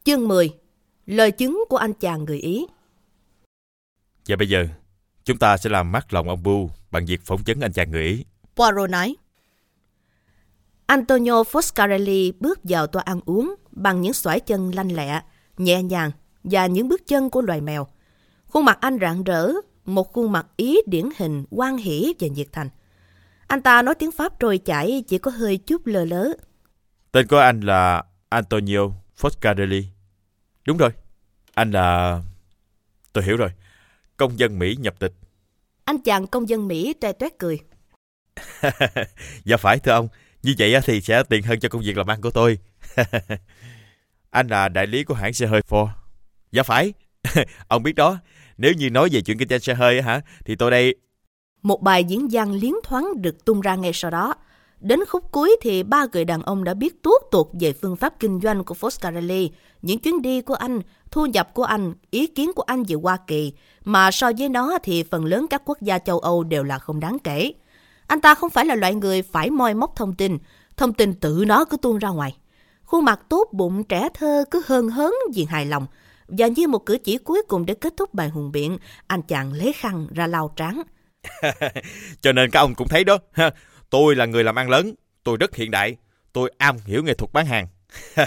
Chương 10. Lời chứng của anh chàng người Ý. Và bây giờ, chúng ta sẽ làm mát lòng ông Bu bằng việc phỏng vấn anh chàng người Ý. Poirot nói. Antonio Foscarelli bước vào toa ăn uống bằng những xoải chân lanh lẹ, nhẹ nhàng và những bước chân của loài mèo. Khuôn mặt anh rạng rỡ, một khuôn mặt Ý điển hình, hoan hỉ và nhiệt thành. Anh ta nói tiếng Pháp trôi chảy, chỉ có hơi chút lơ lớ. Tên của anh là Antonio Foscarelli. Đúng rồi, anh là... Tôi hiểu rồi, công dân Mỹ nhập tịch. Anh chàng công dân Mỹ toe toét cười. Dạ phải thưa ông, như vậy thì sẽ tiện hơn cho công việc làm ăn của tôi. Anh là đại lý của hãng xe hơi Ford. Dạ phải, ông biết đó, nếu như nói về chuyện kinh doanh xe hơi hả, thì tôi đây... Một bài diễn văn liến thoáng được tung ra ngay sau đó. Đến khúc cuối thì ba người đàn ông đã biết tuốt tuột về phương pháp kinh doanh của Foscarelli, những chuyến đi của anh, thu nhập của anh, ý kiến của anh về Hoa Kỳ, mà so với nó thì phần lớn các quốc gia châu Âu đều là không đáng kể. Anh ta không phải là loại người phải moi móc thông tin tự nó cứ tuôn ra ngoài. Khuôn mặt tốt bụng trẻ thơ cứ hớn hớn vì hài lòng, và như một cử chỉ cuối cùng để kết thúc bài hùng biện, anh chàng lấy khăn ra lau trán. Cho nên các ông cũng thấy đó, tôi là người làm ăn lớn, tôi rất hiện đại, tôi am hiểu nghệ thuật bán hàng.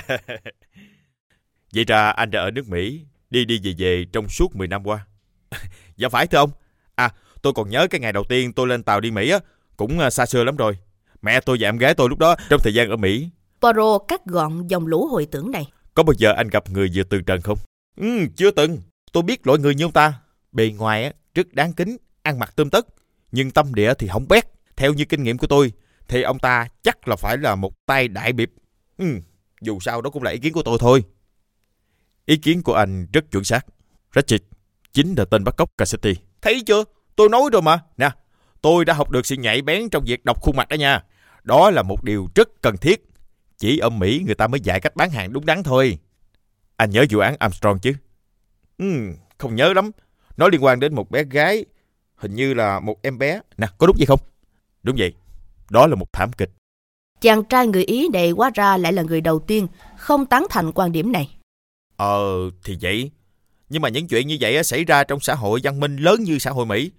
Vậy ra anh đã ở nước Mỹ, đi về trong suốt 10 năm qua. Dạ phải thưa ông. Tôi còn nhớ cái ngày đầu tiên tôi lên tàu đi Mỹ á, cũng xa xưa lắm rồi. Mẹ tôi và em gái tôi lúc đó trong thời gian ở Mỹ. Poirot cắt gọn dòng lũ hồi tưởng này. Có bao giờ anh gặp người vừa từ trần không? Chưa từng. Tôi biết loại người như ông ta. Bề ngoài á rất đáng kính, ăn mặc tươm tất, nhưng tâm địa thì hỏng bét. Theo như kinh nghiệm của tôi thì ông ta chắc là phải là một tay đại biệp. Dù sao đó cũng là ý kiến của tôi thôi. Ý kiến của anh rất chuẩn xác. Ratchet chính là tên bắt cóc Cassette. Thấy chưa? Tôi nói rồi mà. Nè, tôi đã học được sự nhạy bén trong việc đọc khuôn mặt đó nha. Đó là một điều rất cần thiết. Chỉ ở Mỹ người ta mới dạy cách bán hàng đúng đắn thôi. Anh nhớ vụ án Armstrong chứ? Không nhớ lắm. Nó liên quan đến một bé gái, hình như là một em bé. Nè, có đúng vậy không? Đúng vậy. Đó là một thảm kịch. Chàng trai người Ý này hóa ra lại là người đầu tiên không tán thành quan điểm này. Thì vậy. Nhưng mà những chuyện như vậy xảy ra trong xã hội văn minh lớn như xã hội Mỹ.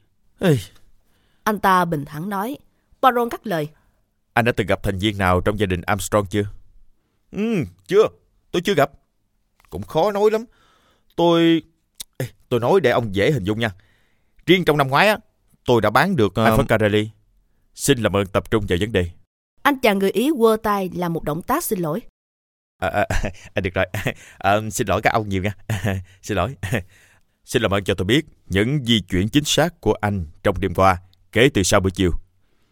Anh ta bình thản nói. Poirot cắt lời. Anh đã từng gặp thành viên nào trong gia đình Armstrong chưa? Chưa. Tôi chưa gặp. Cũng khó nói lắm. Tôi nói để ông dễ hình dung nha. Riêng trong năm ngoái á, tôi đã bán được anh Foscarelli. Xin làm ơn tập trung vào vấn đề. Anh chàng người Ý quơ tay làm một động tác xin lỗi. Được rồi. Xin lỗi các ông nhiều nha. Xin lỗi. Xin làm ơn cho tôi biết những di chuyển chính xác của anh trong đêm qua kể từ sau buổi chiều.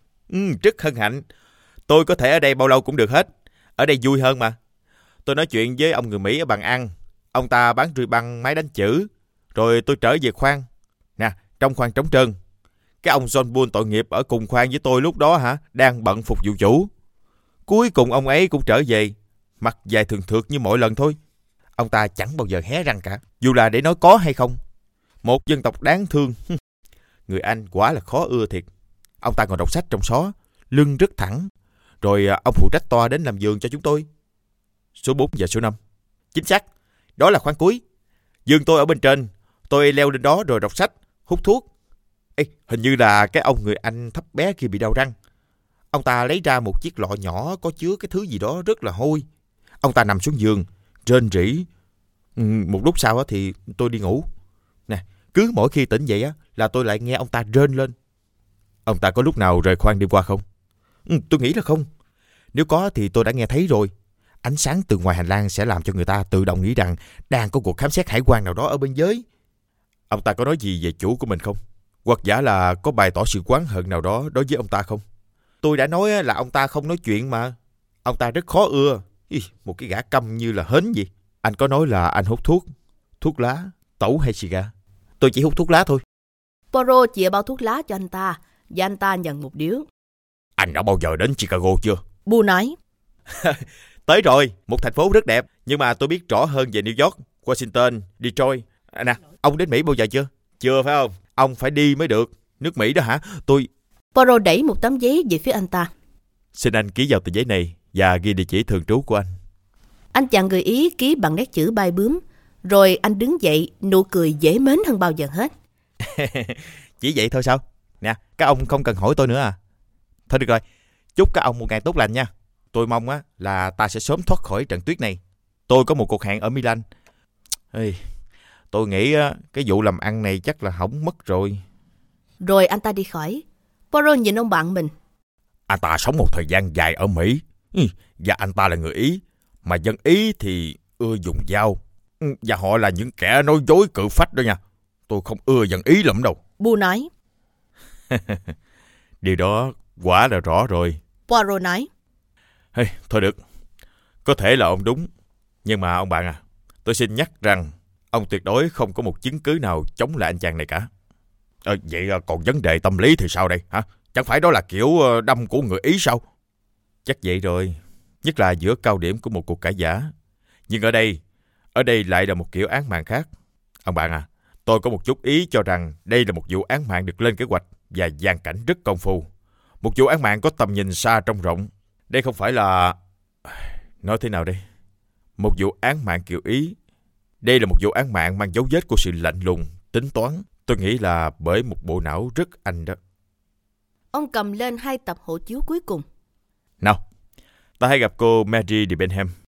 Rất hân hạnh. Tôi có thể ở đây bao lâu cũng được hết. Ở đây vui hơn mà. Tôi nói chuyện với ông người Mỹ ở bàn ăn. Ông ta bán ruy băng máy đánh chữ. Rồi tôi trở về khoang. Nè, trong khoang trống trơn. Cái ông John Bull tội nghiệp ở cùng khoang với tôi lúc đó đang bận phục vụ chủ. Cuối cùng ông ấy cũng trở về, mặt dài thường thượt như mọi lần thôi. Ông ta chẳng bao giờ hé răng cả, dù là để nói có hay không. Một dân tộc đáng thương. Người Anh quả là khó ưa thiệt. Ông ta ngồi đọc sách trong xó, lưng rất thẳng. Rồi ông phụ trách toa đến làm giường cho chúng tôi. Số 4 và số 5. Chính xác, đó là khoang cuối. Giường tôi ở bên trên. Tôi leo lên đó rồi đọc sách, hút thuốc. Hình như là cái ông người Anh thấp bé kia bị đau răng. Ông ta lấy ra một chiếc lọ nhỏ có chứa cái thứ gì đó rất là hôi. Ông ta nằm xuống giường, rên rỉ. Một lúc sau thì tôi đi ngủ. Nè, cứ mỗi khi tỉnh dậy là tôi lại nghe ông ta rên lên. Ông ta có lúc nào rời khoang đêm qua không? Tôi nghĩ là không. Nếu có thì tôi đã nghe thấy rồi. Ánh sáng từ ngoài hành lang sẽ làm cho người ta tự động nghĩ rằng đang có cuộc khám xét hải quan nào đó ở bên dưới. Ông ta có nói gì về chủ của mình không? Hoặc giả là có bày tỏ sự oán hận nào đó đối với ông ta không? Tôi đã nói là ông ta không nói chuyện mà. Ông ta rất khó ưa. Một cái gã câm như là hến vậy. Anh có nói là anh hút thuốc lá, tẩu hay xì gà? Tôi chỉ hút thuốc lá thôi. Poirot chìa bao thuốc lá cho anh ta, và anh ta nhận một điếu. Anh đã bao giờ đến Chicago chưa? Bu nói. Tới rồi, một thành phố rất đẹp. Nhưng mà tôi biết rõ hơn về New York, Washington, Detroit. Nè, ông đến Mỹ bao giờ chưa? Chưa phải không? Ông phải đi mới được. Nước Mỹ đó hả? Poirot đẩy một tấm giấy về phía anh ta. Xin anh ký vào tờ giấy này và ghi địa chỉ thường trú của anh. Anh chàng người Ý ký bằng nét chữ bay bướm. Rồi anh đứng dậy, nụ cười dễ mến hơn bao giờ hết. Chỉ vậy thôi sao? Nè, các ông không cần hỏi tôi nữa à? Thôi được rồi, chúc các ông một ngày tốt lành nha. Tôi mong á là ta sẽ sớm thoát khỏi trận tuyết này. Tôi có một cuộc hẹn ở Milan. Tôi nghĩ cái vụ làm ăn này chắc là hỏng mất rồi. Rồi anh ta đi khỏi. Poirot nhìn ông bạn mình. Anh ta sống một thời gian dài ở Mỹ. Và anh ta là người Ý. Mà dân Ý thì ưa dùng dao. Và họ là những kẻ nói dối cự phách đó nha. Tôi không ưa dân Ý lắm đâu. Bu nói. Điều đó quả là rõ rồi. Poirot nói. Thôi được. Có thể là ông đúng. Nhưng mà ông bạn à, tôi xin nhắc rằng ông tuyệt đối không có một chứng cứ nào chống lại anh chàng này cả. Vậy còn vấn đề tâm lý thì sao đây hả? Chẳng phải đó là kiểu đâm của người Ý sao? Chắc vậy rồi. Nhất là giữa cao điểm của một cuộc cãi vã. Nhưng ở đây lại là một kiểu án mạng khác. Ông bạn à, tôi có một chút ý cho rằng đây là một vụ án mạng được lên kế hoạch và dàn cảnh rất công phu. Một vụ án mạng có tầm nhìn xa trông rộng. Đây không phải là... Nói thế nào đây? Một vụ án mạng kiểu Ý. Đây là một vụ án mạng mang dấu vết của sự lạnh lùng, tính toán. Tôi nghĩ là bởi một bộ não rất anh đó. Ông cầm lên 2 tập hộ chiếu cuối cùng. Nào, ta hãy gặp cô Mary de Benham